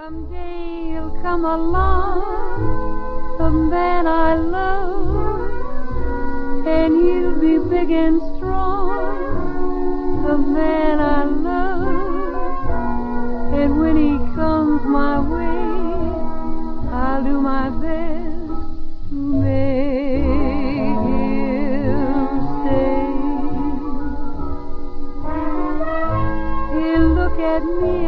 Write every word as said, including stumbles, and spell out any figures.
Someday he'll come along, the man I love, and he'll be big and strong, the man I love. And when he comes my way, I'll do my best to make him stay. He'll look at me